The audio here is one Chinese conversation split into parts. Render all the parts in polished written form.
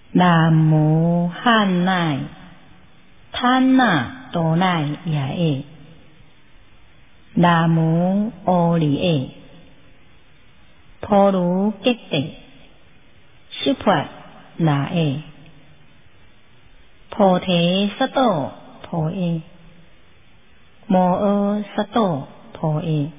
南无汉乃贪那多乃耶耶，南无阿利耶，婆卢吉帝，悉槃那耶，菩提萨埵婆耶，摩诃萨埵婆耶，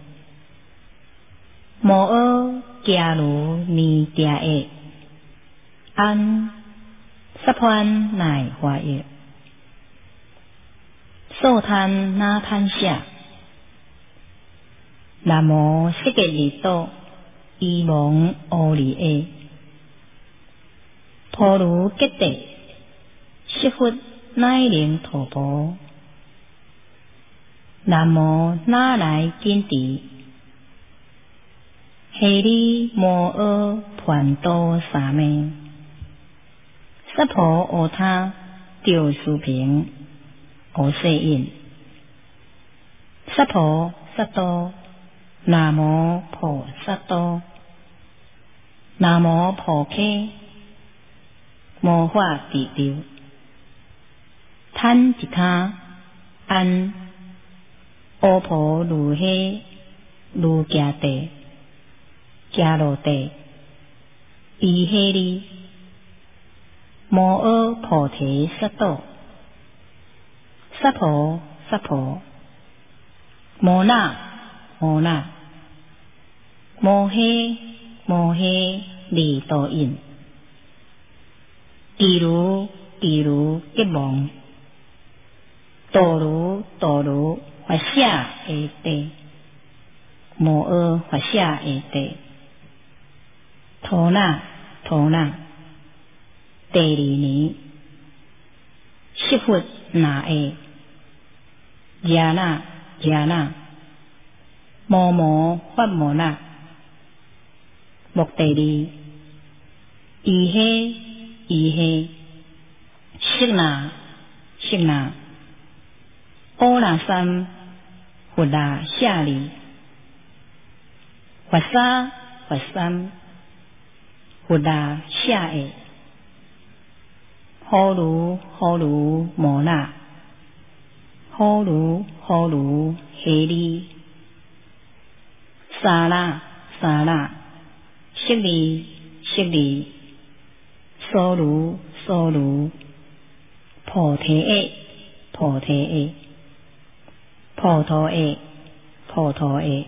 摩诃迦卢尼迦耶，安萨槃乃华耶，娑檀那檀舍，南无悉吉利多伊蒙阿利耶，婆卢吉帝，悉佛乃灵陀婆，南无那来金帝，嘿哩摩诃槃多沙咩，娑婆诃他丢苏平阿世因，娑婆萨埵，南无婆萨埵，南无婆跏，摩法地流，贪吉他安阿婆卢嘿卢迦帝迦罗帝伊嘿哩摩诃菩提萨埵，娑婆娑婆，摩那摩那，摩嘿摩嘿利多因，吉卢吉卢吉蒙，多卢多卢法舍耶帝，摩诃法舍耶帝，陀那陀那，第二年，悉佛那耶，迦那迦那，摩摩法摩那，目第二，伊嘿伊嘿，悉那悉那，阿那三佛那舍利，佛沙佛三佛那舍耶，呵卢呵卢摩那，呵卢呵卢嘿哩，沙那沙那，悉利悉利，娑卢娑卢，菩提耶菩提耶，婆陀耶婆陀耶，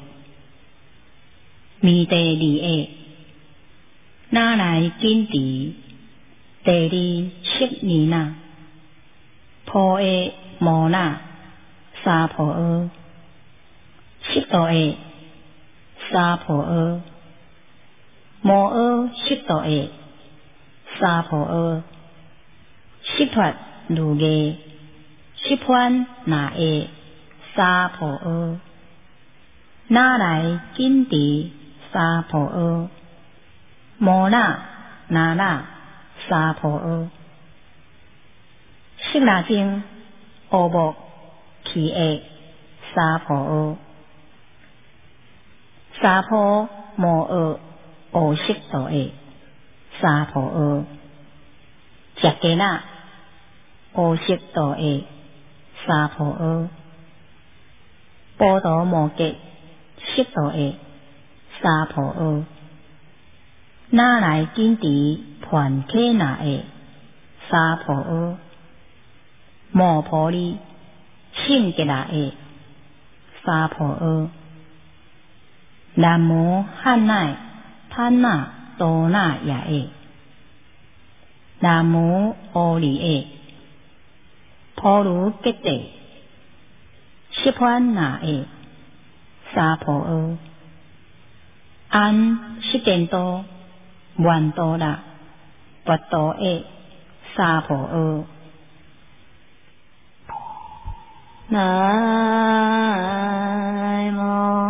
弥地利耶，那来金帝，第二悉尼那，婆耶摩那，沙婆阿，悉多耶沙婆阿，摩诃悉多耶沙婆阿，悉陀卢耶，悉槃那耶沙婆阿，那来金帝沙婆阿，摩那那那沙婆阿，悉那精阿莫祇耶沙婆阿，沙婆摩诃阿悉多耶沙婆阿，迦迦那阿悉多耶沙婆阿，波多摩揭悉多耶沙婆阿，那来金帝槃伽那耶沙婆阿，摩婆利胜吉那耶沙婆阿，南无汉乃贪那多那耶耶，南无阿利耶，婆卢吉帝，悉槃那耶沙婆阿，安悉见多曼多那跋多耶沙婆阿， 南无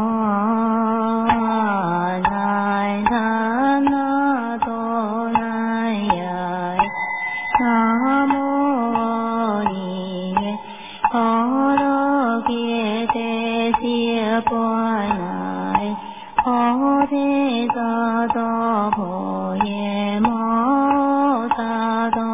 南檀那多那耶，南无阿利耶，婆罗吉帝悉槃那耶，菩提萨埵婆耶摩萨埵。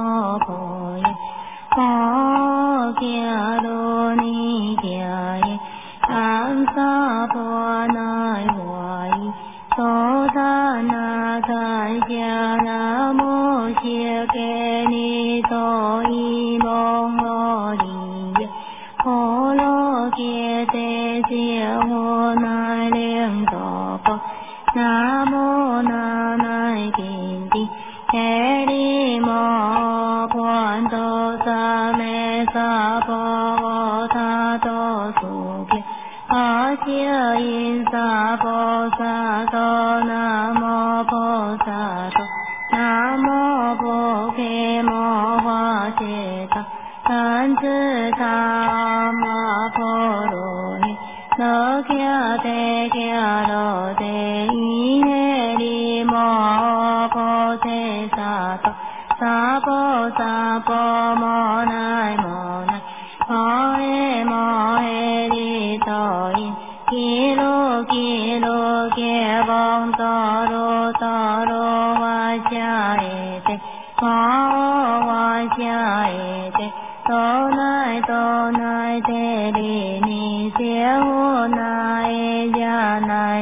in sa pho sa to nam mô pho sa to nam mô bồ đề mô hoa chế ta thân chư tha ma pho ru ni nơ kia te kia lo te y he ri mô pho te sa to sa pho mô nai mô he ri to in ki lô kia bông to ro hoa cha e te hoa cha e te to nai te ri ni siêu nai ya nai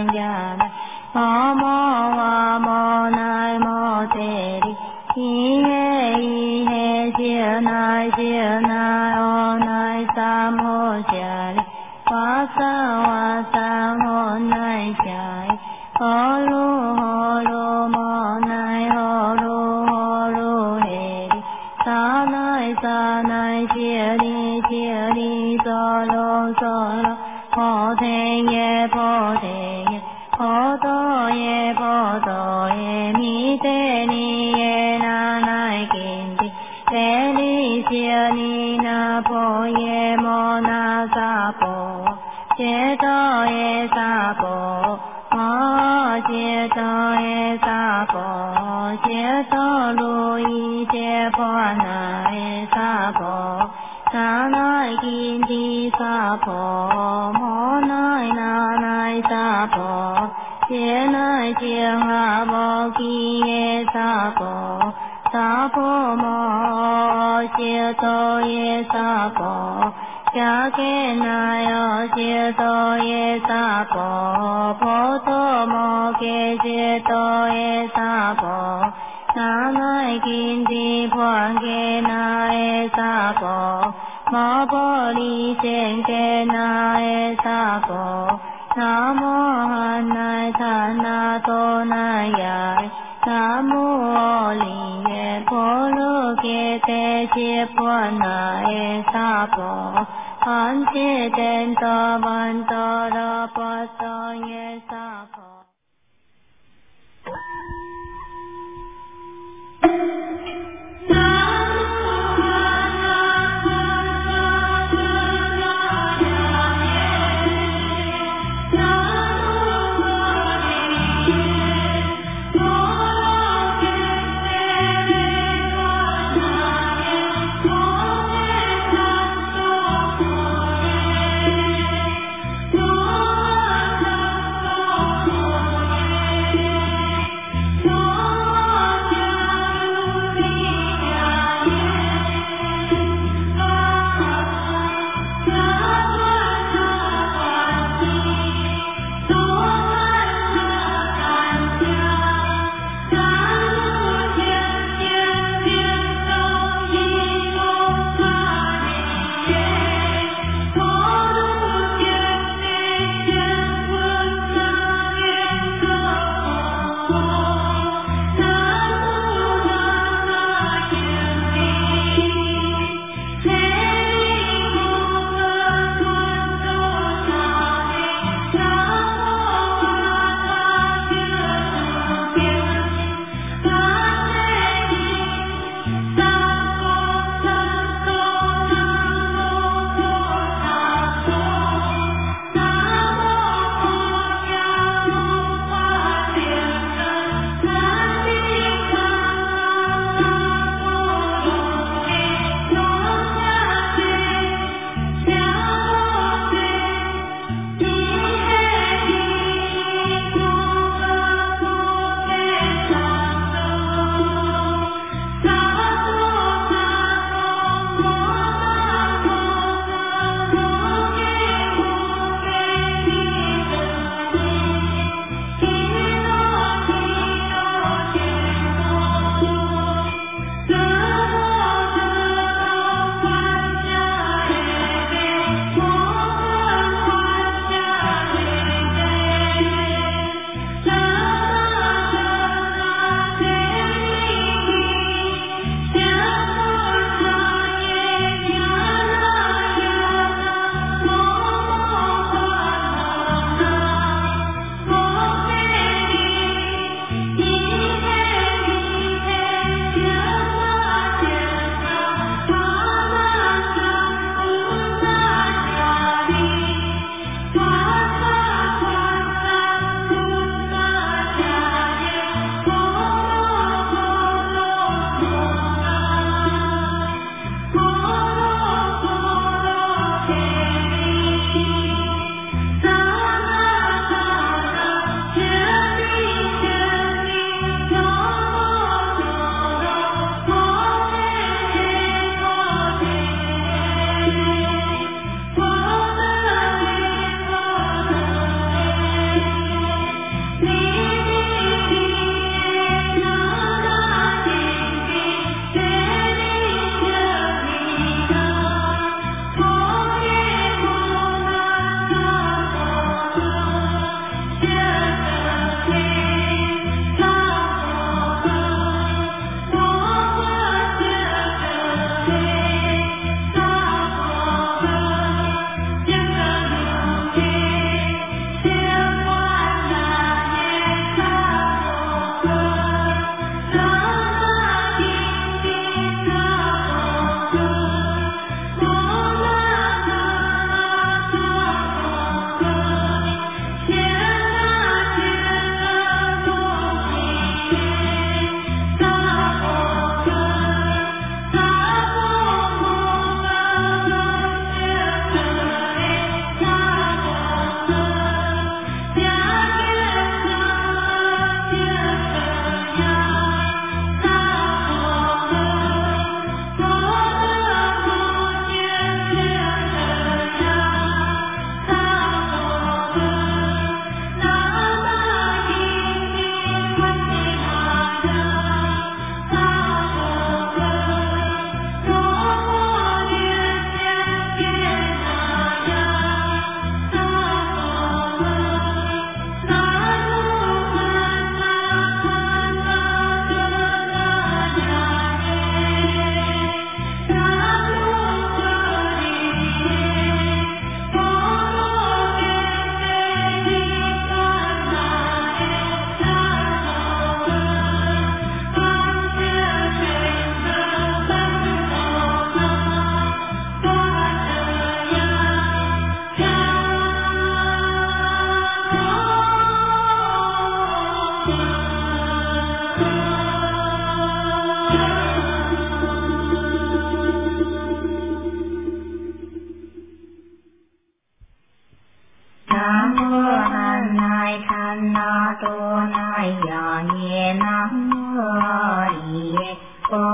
mô nai mô te ri y he siêu nai o nai sam ho cha ri wa sa ho nai cha ri ho lu mo nai ho lu he ri sa nai chia ri so lo ho te ye ho to ye mi te ni ye na nai kin ti te ni chia ni na po ye mo na sa po che to ye sa po che to ye sa po che to lu yi che po na ye sa po sa nai kin ti sa po mo nai na nai sa po che nai chiang ha bo ki ye sa po mo che to ye sa po cha ke nai o che to ye sa po to mo ke che to ye sa po na nai kin ti phuang ke na ye sa po ma po li chen ke na ye sa po nam mô han nai tha na to nai ya nam mô li ye po lo ke te che pho na ye sa po han che ten to ban to ra pa to ye sa po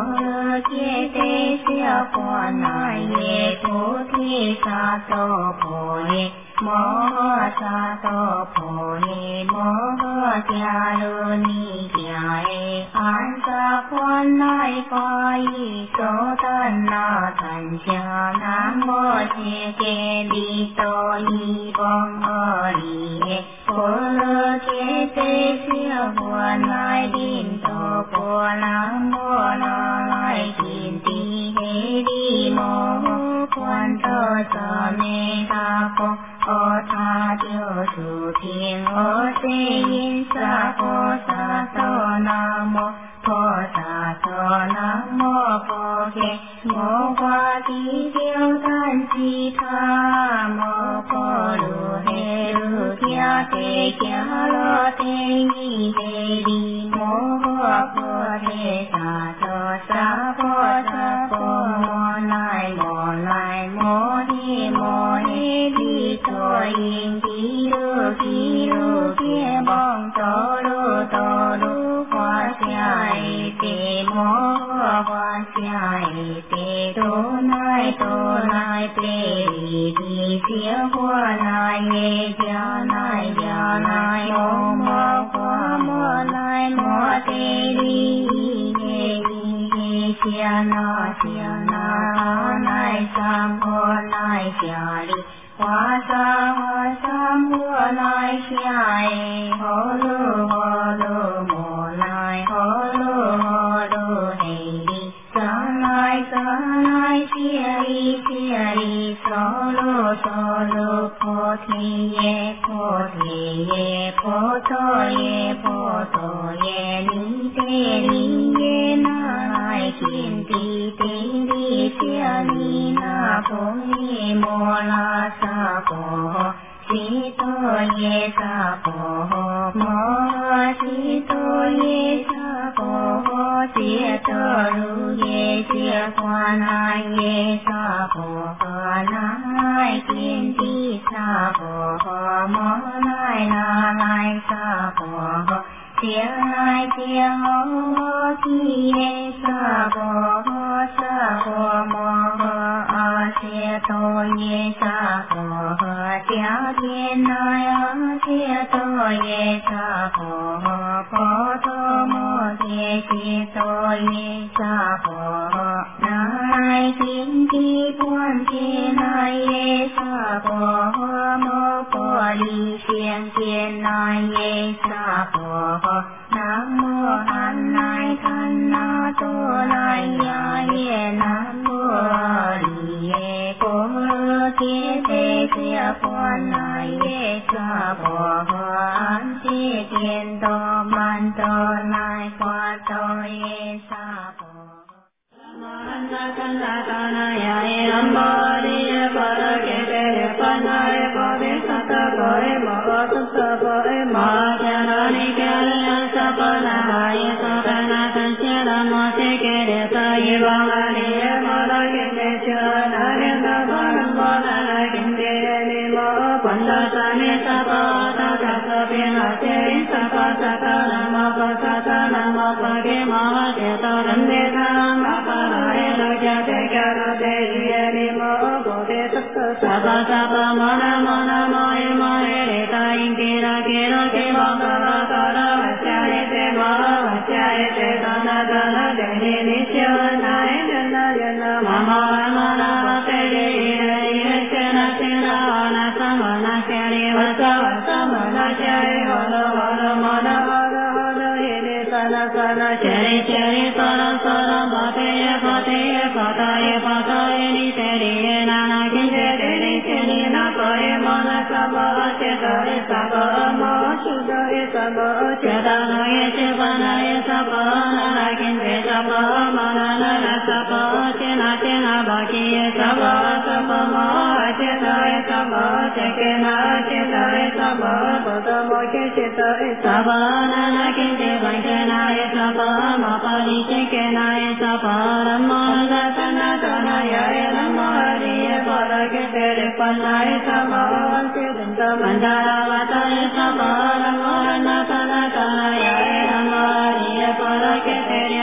chế tế siêu phò nai ye bố thí sa tô phổ ye mô sa tô phổ ye mô tia lu ni tia ye an sa phò nai phò yi so tan na tan cha nam mô chế kê đi tô ni bông ri ye bố chế tế siêu phò nai din tô phò nam mô na lai kim ti he đi mô quan thơ sa mê tha phô ô tha tiêu su thiên ô se yin sa phô sa tô nam mô phô sa tô nam mô phô khe mô hoa ti tiêu tan si tha mô phô lu he lu kia te kia lo te ni he đi mô phô he sa tô sa phô mô lai mô hi đi tô yin ki lu kia bong tô lu hoa sia te mô hoa sia te tô nai te ri đi sia hoa nai ye ja nai mô lai mô te ri ye đi sia na nai sam ho nai sia ri hoa sam hoa nai sia e ho lu mô lai ho lu he ri sa nai sia ri so lu pho thi ye pho to ye ni te ri ye nai kim ti te ri sia ni na pho ye mô la sa pho si to ye sa pho mô si to ye sa pho sia to lu ye sia quan ai ye sa pho nai kim ti sa pho mô lai na lai sa pho sia ho ki ye sa pho mô sia to ye sa pho tia thiên nai sia to ye sa pho to mô sia to ye sa pho nai kim ti quan che nai ye sa pho mô pho li xiên thiên nai ye sa pho nam mô an nai than na tô lai ya ye nam mô ri ye cô chế tế sia quan nai ye sa pho an che thiên tô man tô nai qua tô ye sa pho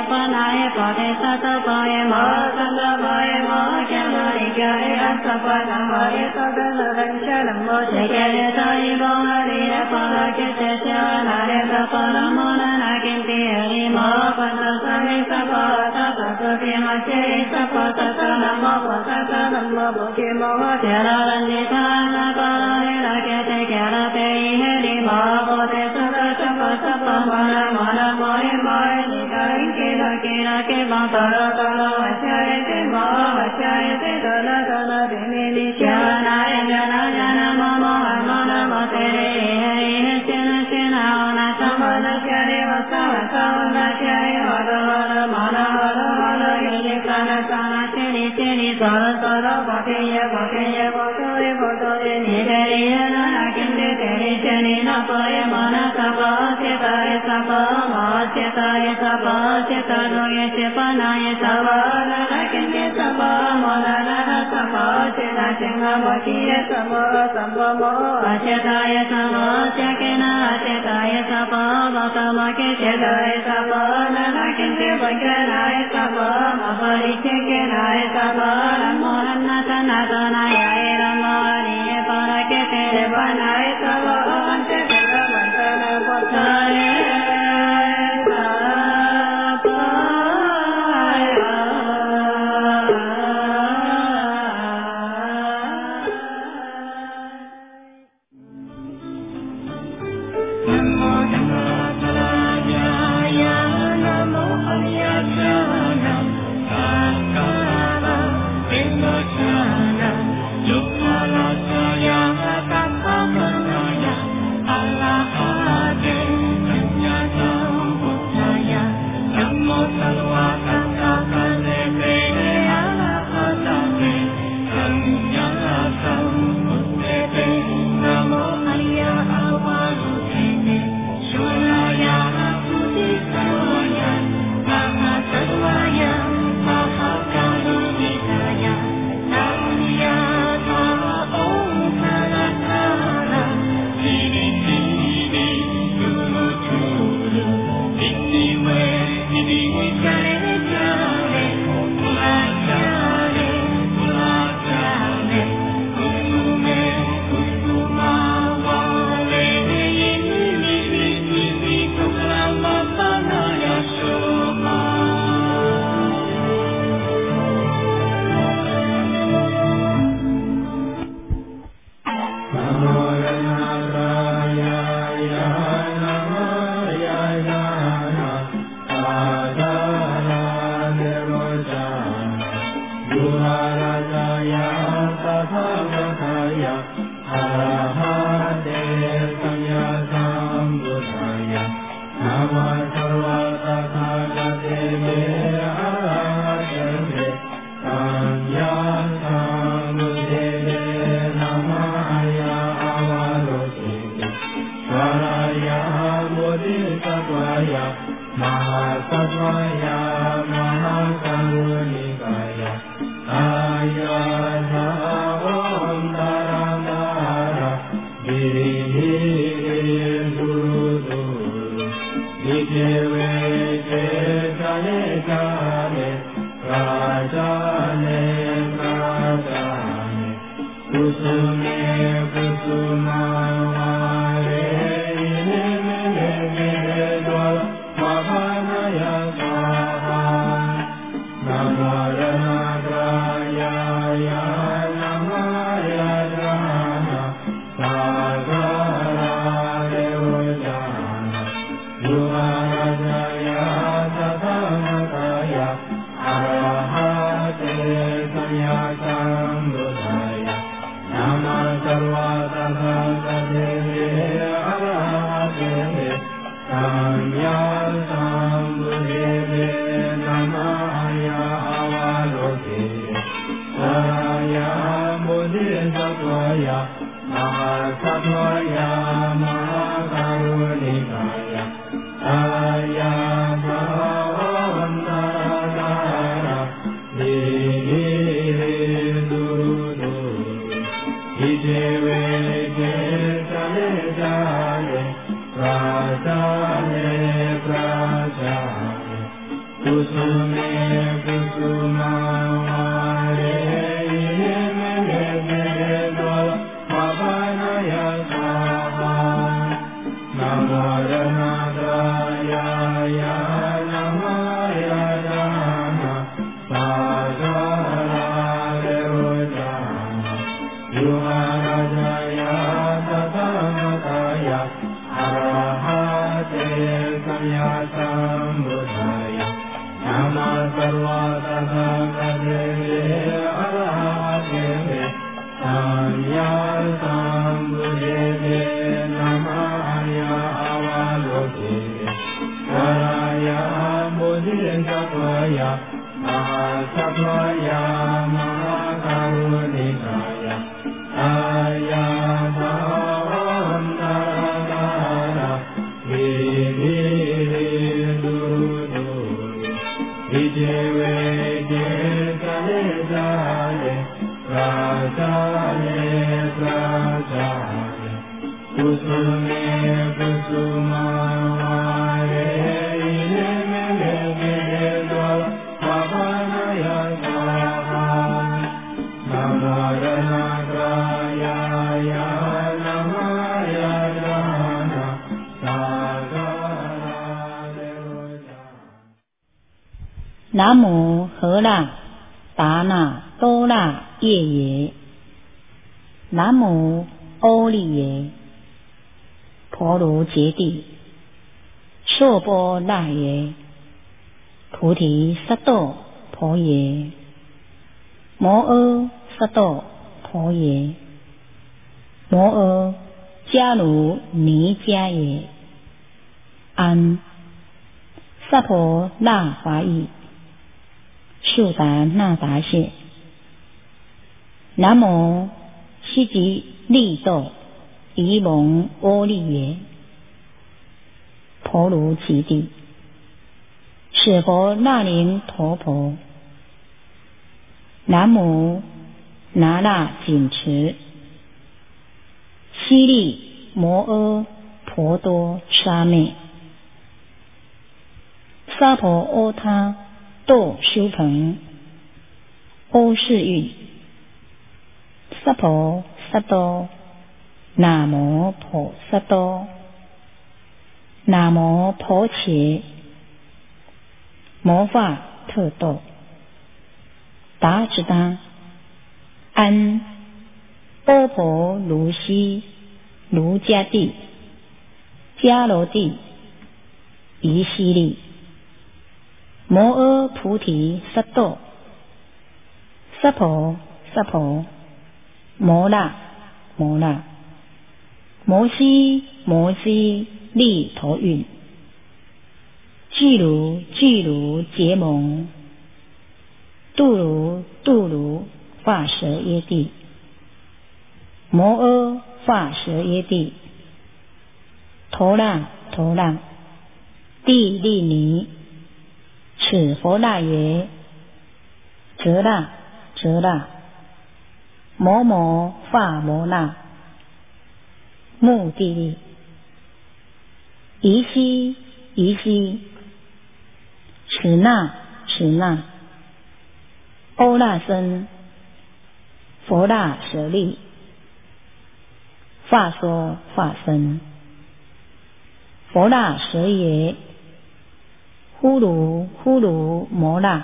ปนาเอปเตสัตปะเอมะสันตปะเอมะแกนาอิกะเออัสสะปะธัมมะเอสัตตะรังชะนัมโมเจเกเรตาอิโมหะริเอปะระเกเตชะนาเรตะปะระโมนะนะกินติหริมะปันตะสัมมิสัพพะตะตะตุติมะเจสัพพะตะตะนะโมปะตะตะนะโมบุคิโมหะเทระรันติทานะปะระเรระเกเตเกระเตอิหริมะโพเตสัตตะสัพพะสัพพะมะนะมะนะโมเอมะเอนิกะริเกระเกระเกบังตะระตะระวะชะเอเตมะวะชะเอเตตะระตะระเตมินิชะนะเอญะนะญะนะมะมะหะมะนะมะเตเรเฮอิเฮเชนะเชนะโอนะสัมมะนะชะเรวะสะวะสะวะนะชะเรหะระหะระมะนะหะระหะระอินิกะนะสะนะเชนิเชนิสะระสะระปะเทยะปะเทยะปะโตเรปะโตเรนิเตเรยะนะนะกินเตเตเรเชนินะปะเอมะนะสัพพะเจตาเอสัพพะมะเจตาเอสัพพะเจตาโนเยเจปะนะเยสัพพะนะนะกินเตสัพพะมะนะนะนะสัพพะเจนะเจงะมะคิเยสัมมะสัมปะโมอะเจตาเยสัมมะเจเกนะอะเจตาเยสัพพะมะตะมะเกเจตาเยสัพพะนะนะกินเตปะเกนะเยสัพพะมะปะริเจเกนะเยสัพพะนะโมนะนะตะนะตะนะยะเอระมะริเยปะระเกเตเรปะนะเยสัพพะอันเจเกนะมันตะนะปะตะเย Duru 南无荷那达那多那夜耶，南无阿利耶婆卢揭谛，娑婆那耶菩提萨埵婆耶，摩诃萨埵婆耶，摩诃迦卢尼迦耶，安萨婆那华裔速达那达谢，南无悉吉利豆夷蒙阿利耶婆卢揭谛，舍婆那林陀婆，南无那那紧持悉利摩诃婆多沙妹，娑婆阿他豆修朋阿世运，娑婆萨多那摩婆萨多那摩婆伽摩发特豆达直达安波婆卢西卢迦帝迦罗帝夷悉利摩诃菩提萨埵娑婆娑婆摩那摩那摩悉摩悉利陀运，俱卢俱卢结蒙，度卢度卢化蛇耶帝，摩诃化蛇耶帝，陀那陀那帝利尼，此佛那耶，则那则那，摩摩化摩那，目地利，夷悉夷悉，此那此那，欧那僧，佛那舍利，化说化身，佛那舍耶，呼卢呼卢摩那，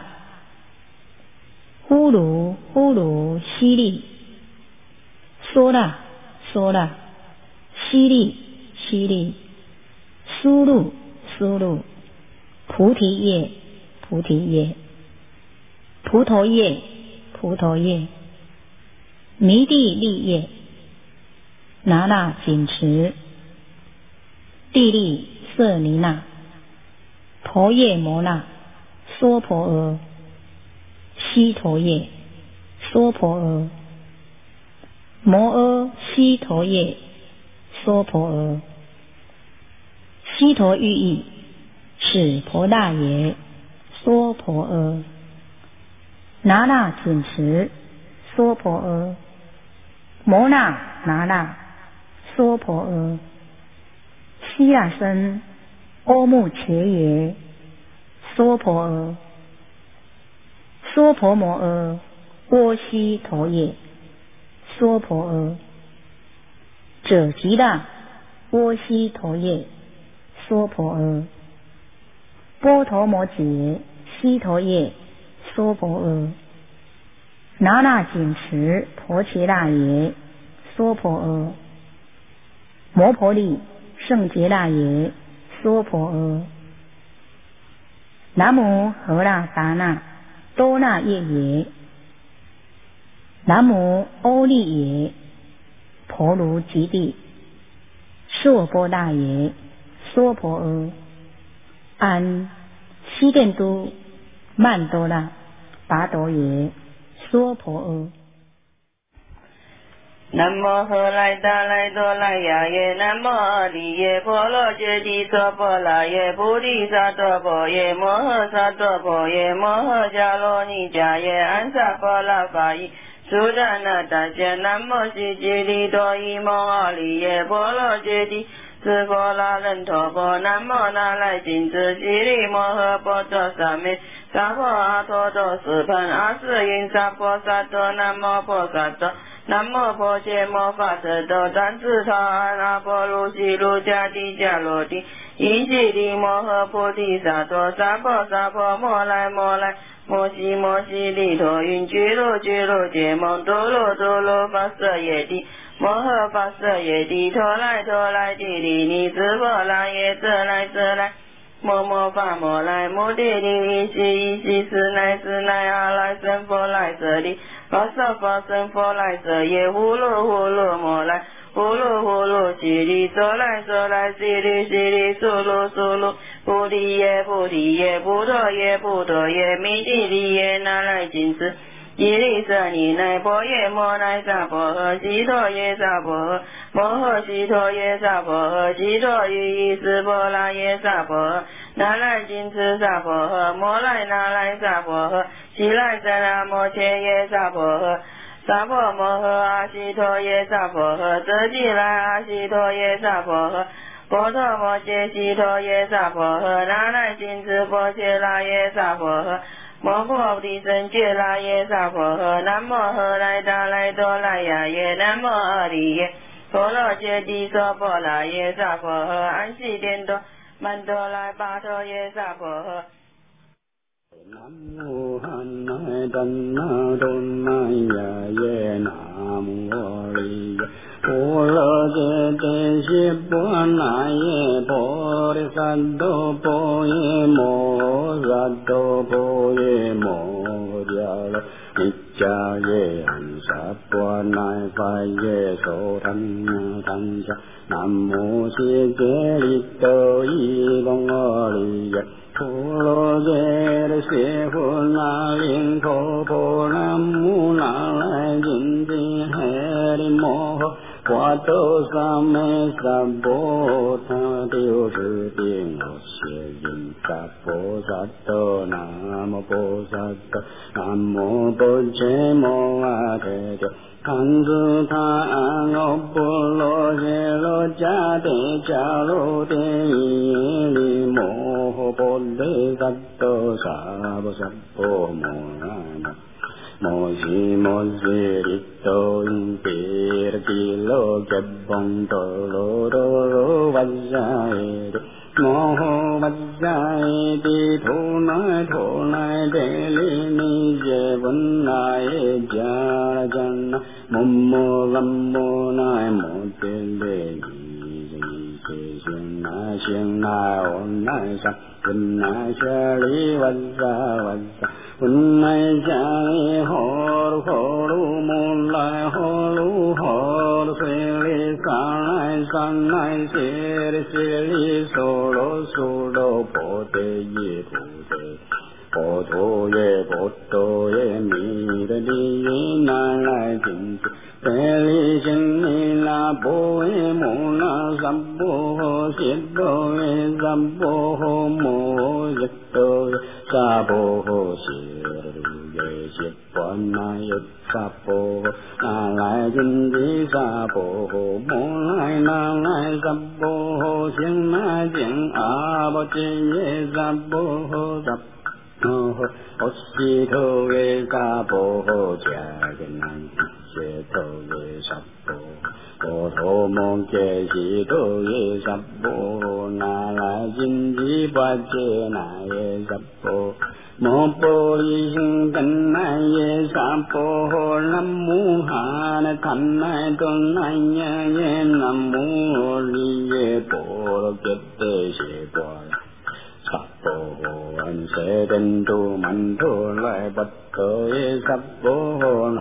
呼卢呼卢悉利，娑那娑那，悉利悉利，苏路苏路，菩提叶菩提叶，菩陀叶菩陀叶，弥地利叶，那那紧持，地利色尼那，婆叶摩那，娑婆诃，悉陀叶，娑婆诃，摩诃悉陀叶，娑婆诃，悉陀喻意，使婆那耶，娑婆诃，那那紧持，娑婆诃，摩那那那，娑婆诃，悉那僧，阿目伽耶，娑婆诃，娑婆摩诃，阿悉陀耶，娑婆诃，者吉那，阿悉陀耶，娑婆诃，波陀摩羯悉陀耶， 娑婆诃。那那紧持婆伽那耶，娑婆诃。摩婆利胜羯那耶，娑婆诃。南无荷那达那多那耶耶，南无欧利耶婆卢吉地娑婆那耶，娑婆诃。安悉殿都曼多那跋陀耶，娑婆诃。 南无荷来达来多来呀耶，南无阿利耶婆罗揭谛娑婆那耶，菩提萨埵婆耶，摩诃萨埵婆耶，摩诃迦罗尼迦耶，安萨婆拉法伊苏达那达迦，南无悉吉利多伊蒙阿利耶婆罗揭谛斯婆拉人陀婆，南无那来金智吉利摩诃波多萨美萨婆阿陀多斯盘阿斯因萨婆萨多，南无婆萨多。南无婆伽摩法舍多赞智他安阿婆卢悉卢迦帝迦罗帝依悉利摩诃菩提萨埵萨婆萨婆摩来摩来摩悉摩悉利陀云居卢居卢揭蒙多卢多卢发舍耶帝摩诃发舍耶帝陀来陀来帝利尼斯婆拉耶遮来遮来摩摩发摩来摩帝利依悉依悉斯乃斯乃阿来僧佛来舍利发舍发僧佛来舍耶呼噜呼噜摩来呼噜呼噜悉利娑来娑来悉利悉利苏噜苏噜菩提耶菩提耶菩陀耶菩陀耶弥帝利耶那来金斯吉利舍尼乃婆耶摩乃萨婆诃悉陀耶萨婆诃摩诃悉陀耶萨婆诃悉陀于依斯婆拉耶萨婆诃那来金持萨婆诃摩来那来萨婆诃悉来僧那摩切耶萨婆诃萨婆摩诃阿悉陀耶萨婆诃遮吉来阿悉陀耶萨婆诃波陀摩揭悉陀耶萨婆诃那来金持婆切那耶萨婆诃摩婆提僧揭那耶萨婆诃南无荷来达来多来呀耶南无阿利耶婆罗揭谛娑婆那耶萨婆诃安悉殿多曼多来跋陀耶萨婆诃南无汉那达那多那呀耶南无阿利耶婆罗揭谛悉婆那耶婆提萨埵婆耶摩诃萨埵婆耶摩迦罗尼迦耶安萨婆那法耶娑檀那檀迦南无悉吉利多伊蒙阿利耶婆罗揭谛悉婆那林陀婆南无那来金智嘿利摩诃华多萨美萨婆他丢是定我谢因萨婆萨多南无婆萨多南无婆伽摩阿提多堪毗他安阿波罗揭罗迦帝迦罗帝耶利摩诃婆提萨多萨婆萨婆摩那摩摩悉摩悉利多因毗勒毗罗揭邦多罗多罗跋沙耶帝摩诃跋沙耶帝陀那帝利尼揭文那耶迦那迦那摩摩拉摩那摩揭利依悉行那行那唵那萨文那舍利跋沙文那迦耶诃鲁摩来诃鲁诃鲁舍利萨那舍利娑罗婆提耶婆陀耶弥勒利耶那来金智舍利心利那婆耶摩那萨婆诃悉陀耶萨婆诃摩耶陀耶萨婆诃悉耶悉婆那耶萨婆诃那来金智萨婆诃摩来那来萨婆诃行那行阿婆揭耶萨婆诃萨摩诃阿悉陀耶萨婆诃迦根那悉陀耶萨婆诃波陀摩揭悉陀耶萨婆诃那来金智婆揭那耶萨婆诃摩婆利心 ye sapo namu han thanai tonai ye namu liye poro kette se por sapo an se den tu man tu lai bat ye sapo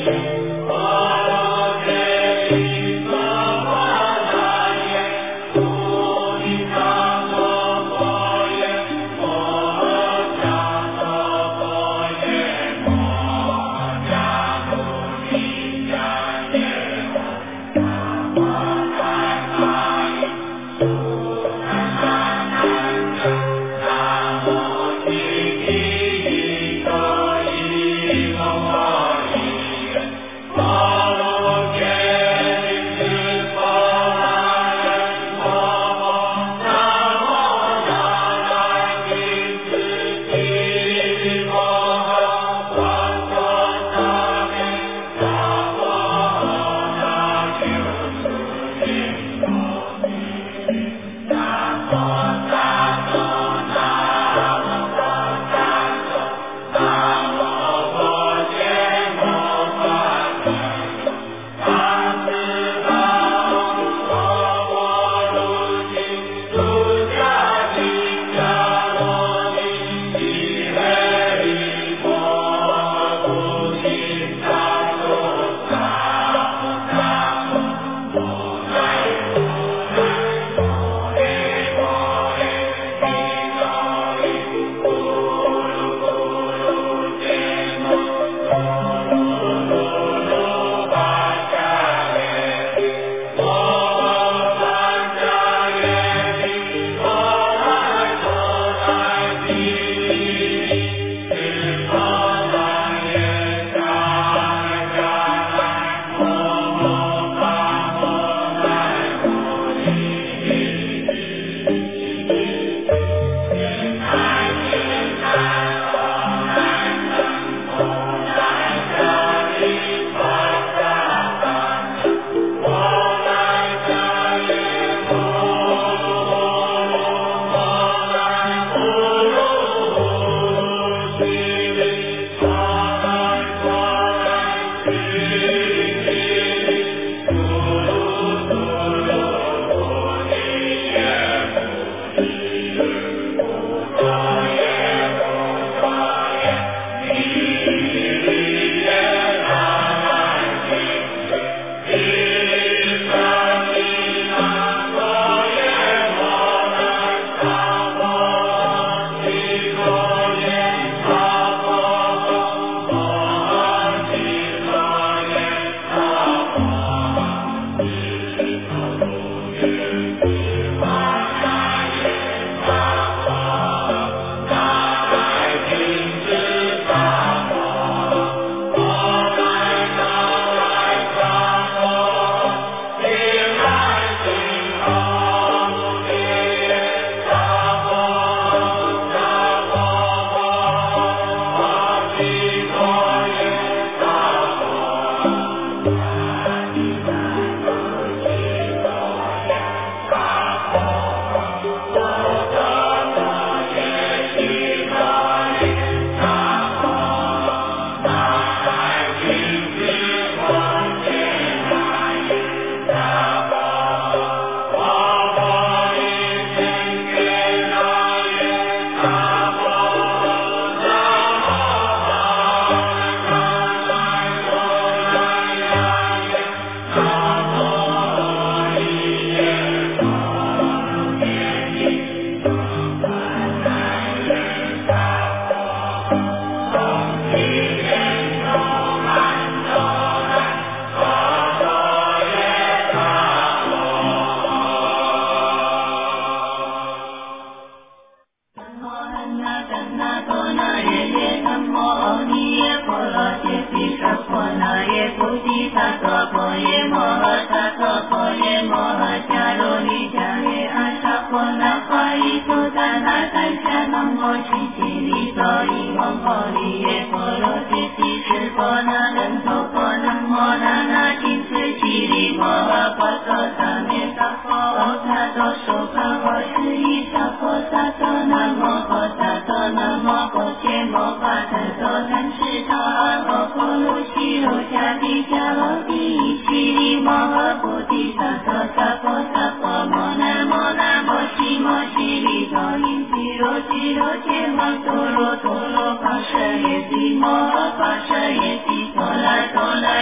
Tola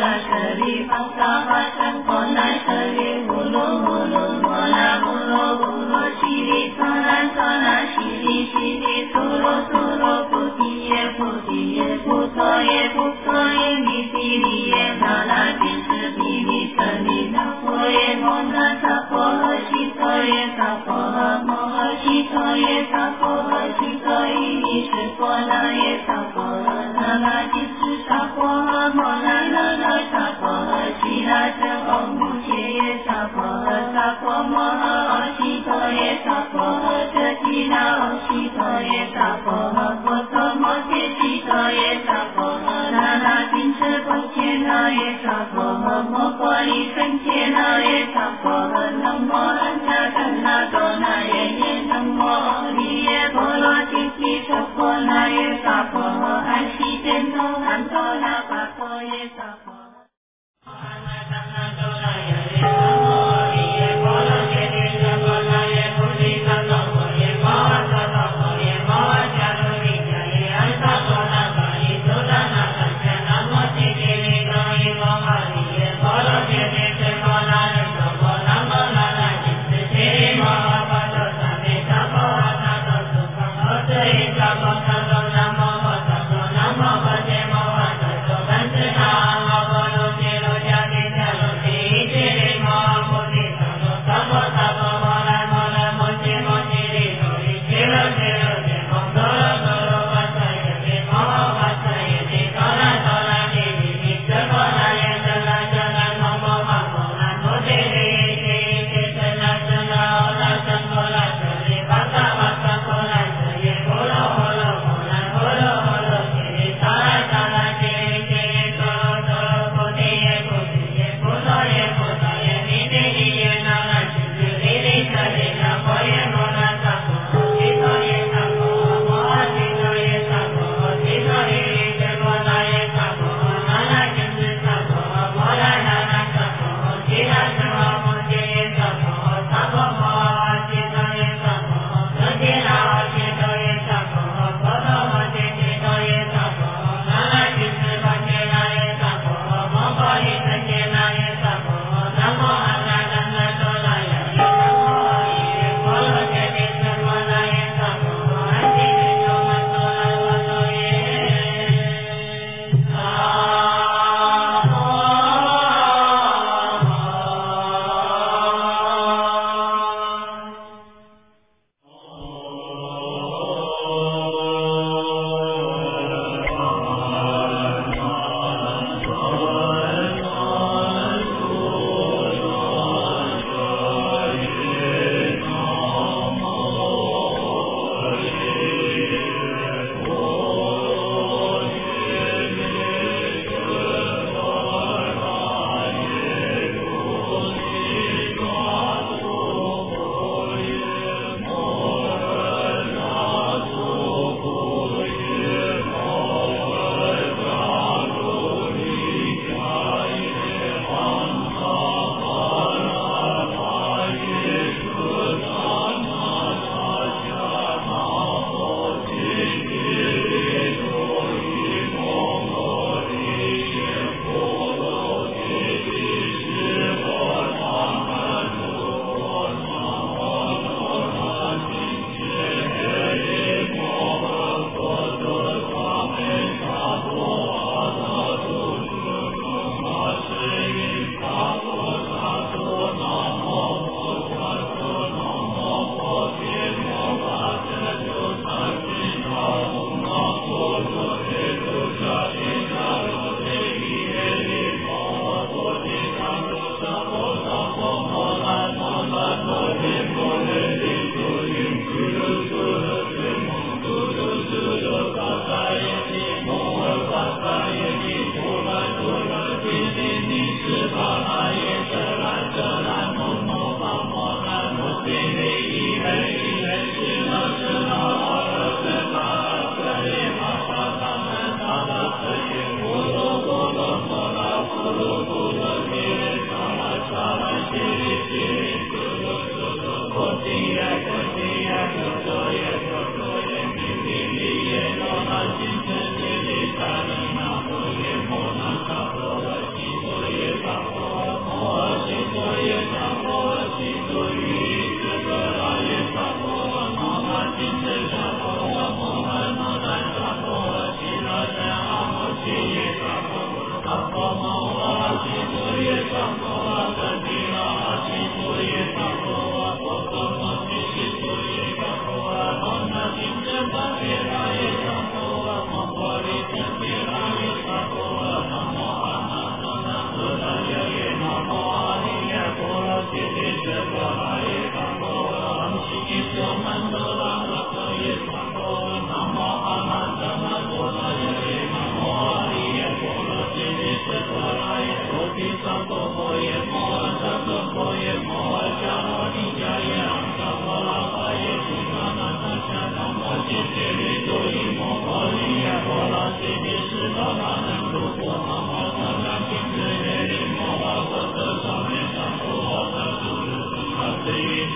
拉舍利法萨巴三婆南舍利呼噜呼噜摩拉呼噜呼噜悉利娑拉娑拉悉利悉利苏罗苏罗菩提耶菩提耶菩萨耶菩萨耶弥毗利耶那拉金士毗利舍利那婆耶摩那萨婆诃悉陀耶萨婆诃摩诃悉陀耶萨婆诃悉陀伊利士婆那耶萨婆诃那拉金士萨婆诃摩那那那萨婆诃悉拉真唵母切耶萨婆诃萨婆摩诃唵悉陀耶萨婆诃遮吉那唵悉陀耶萨婆诃婆娑摩切悉陀耶萨婆诃那拉金士婆切那耶萨婆诃摩婆利僧切那耶萨婆诃南无安伽甘那多那耶耶南无阿利耶波罗提提娑婆那耶萨婆诃安悉见多安多那巴婆耶萨婆诃。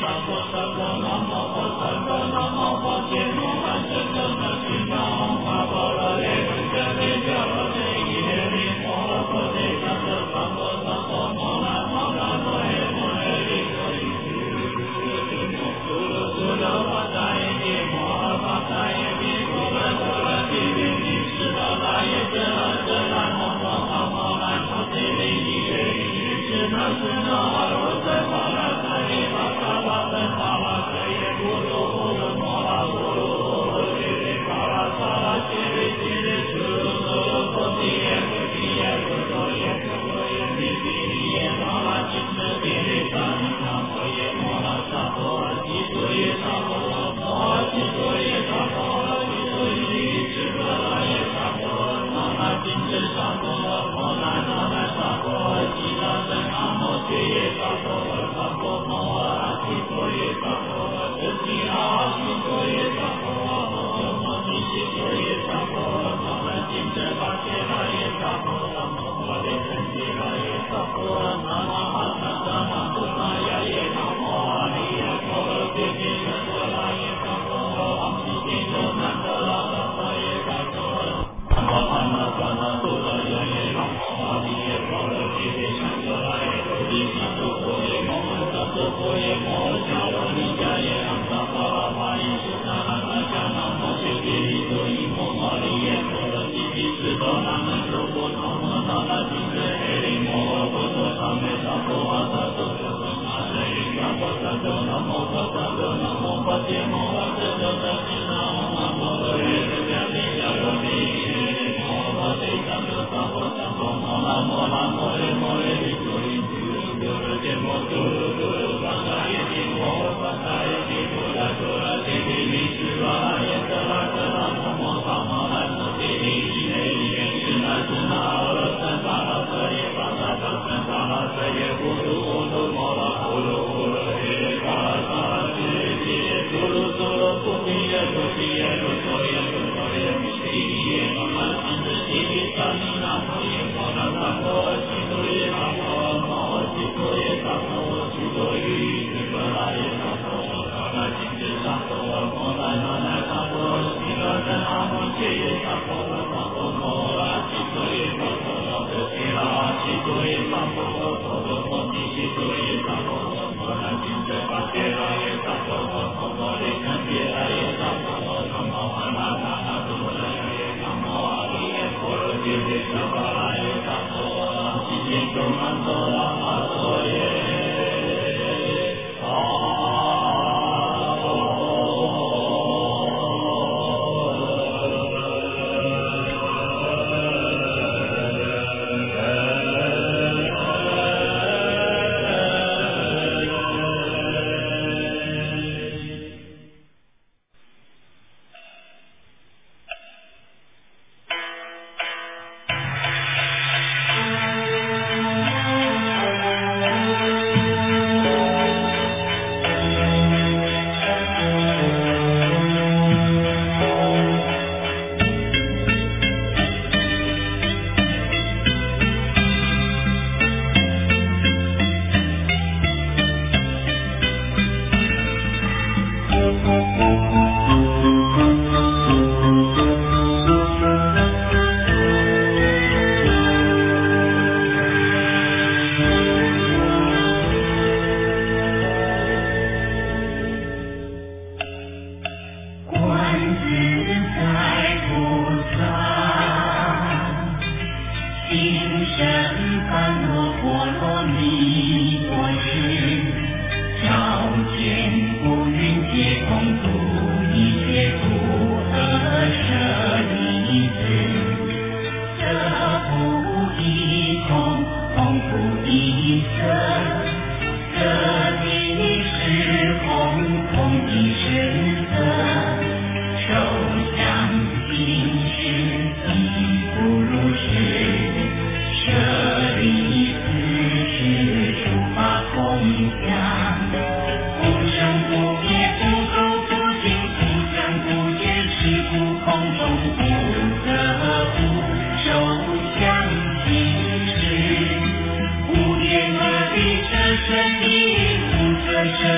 生命不可生。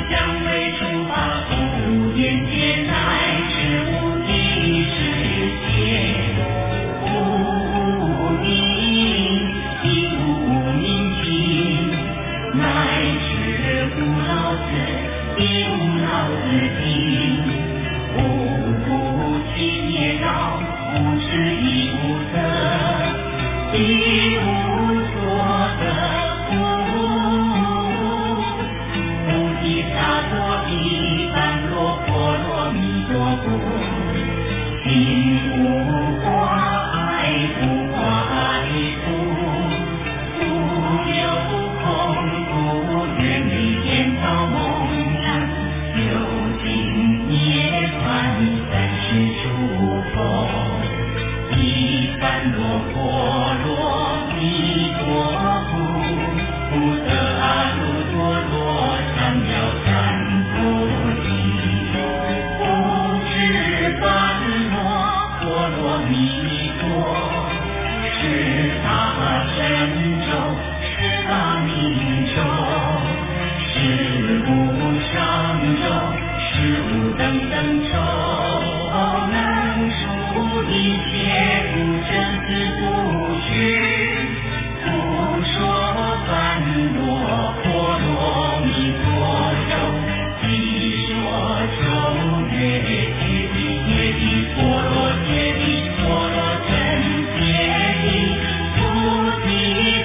菩提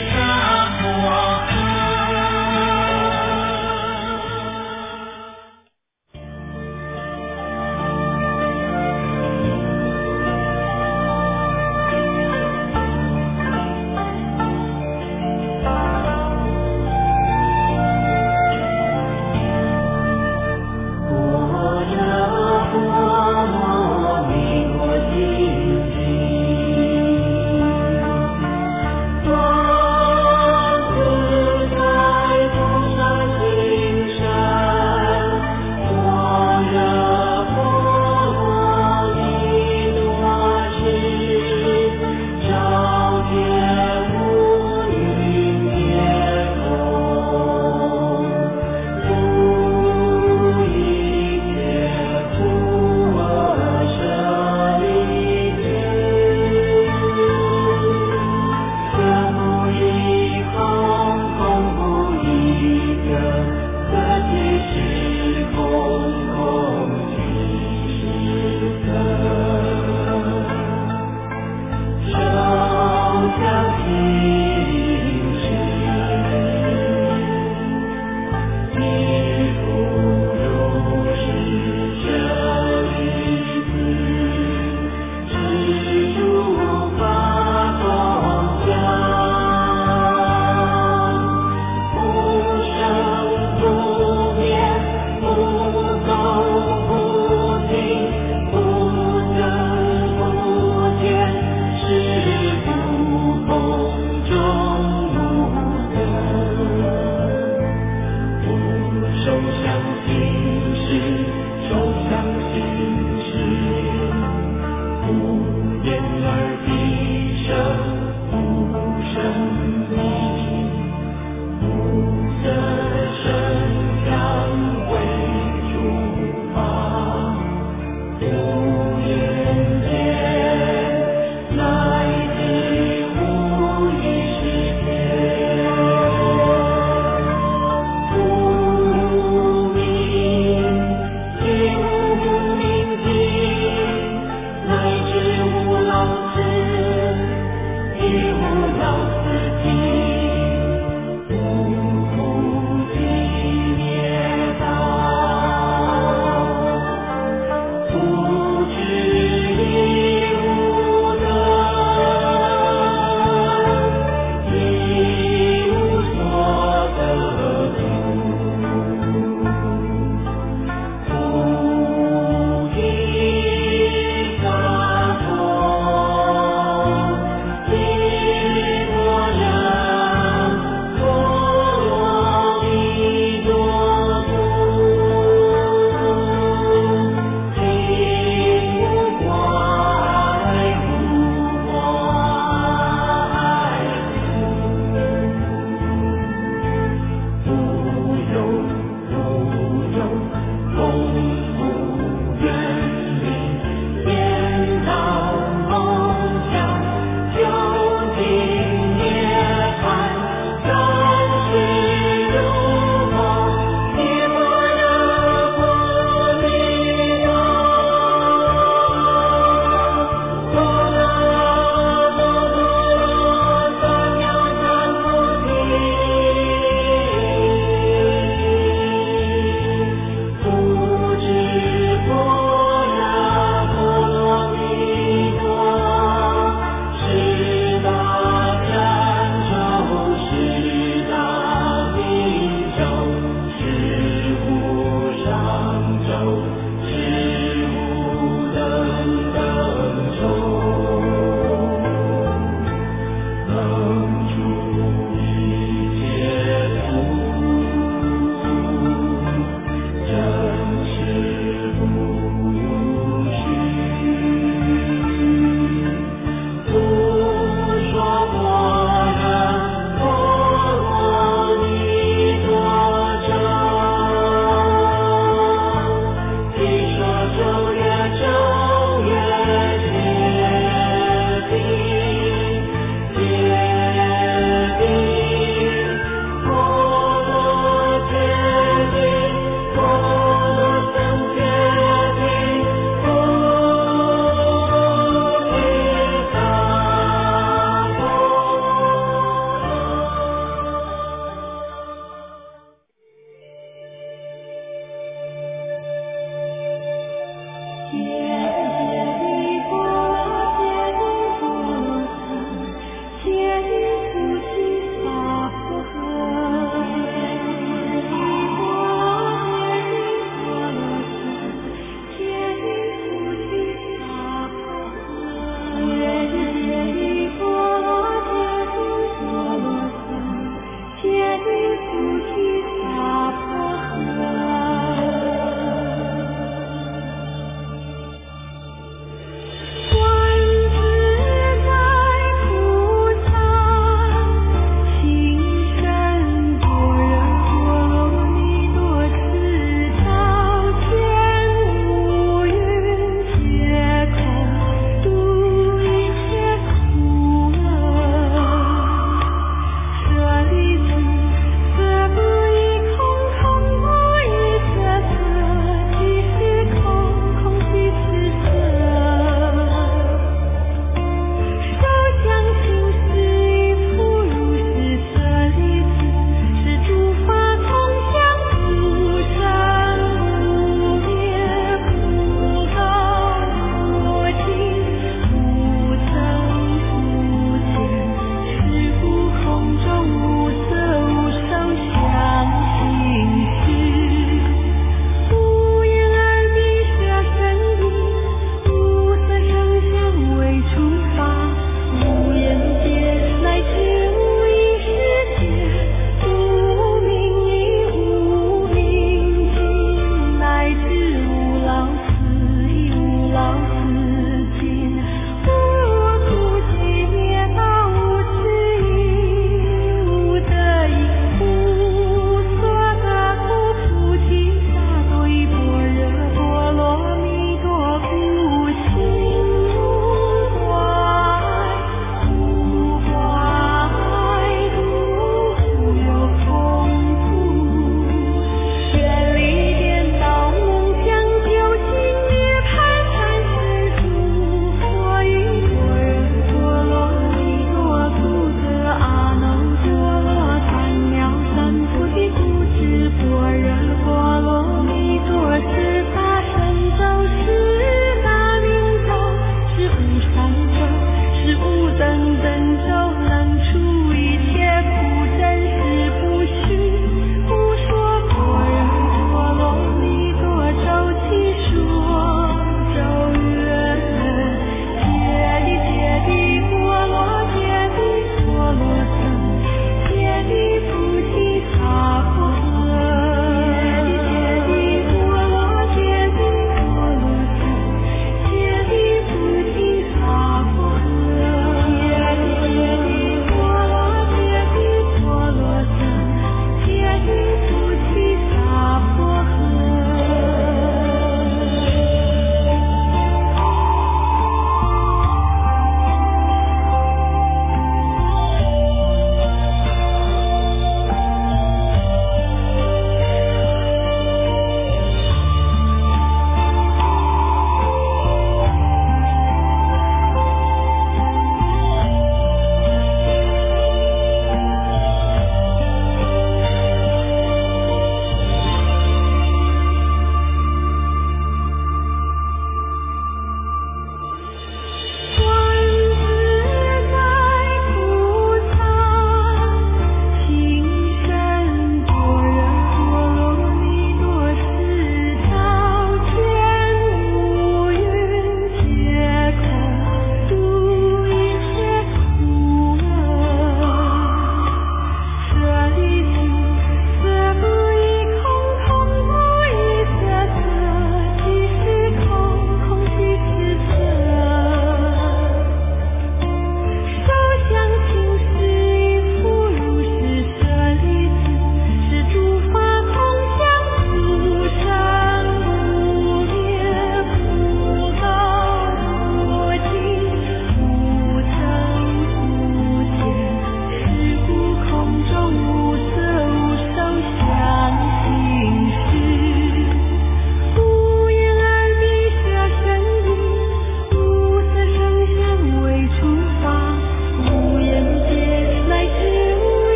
有，只